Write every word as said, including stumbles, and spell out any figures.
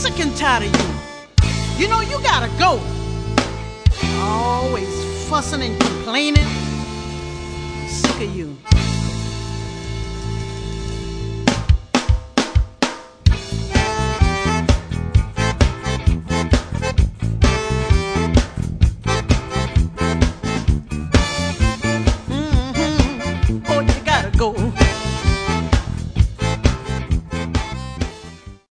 sick and tired of you. You know you gotta go. Always fussing and complaining. I'm sick of you.